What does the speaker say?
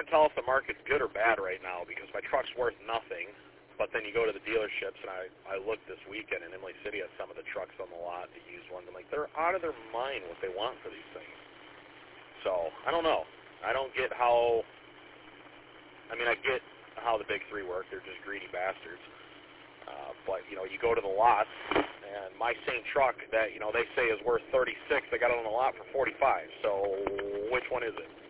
can't tell if the market's good or bad right now because my truck's worth nothing. But then you go to the dealerships, and I looked this weekend in Imlay City at some of the trucks on the lot, the used ones. I'm like, they're out of their mind what they want for these things. So I don't know. I don't get how. I mean, I get how the big three work. They're just greedy bastards. But you know, you go to the lots, and my same truck that they say is worth 36, they got it on the lot for 45. So which one is it?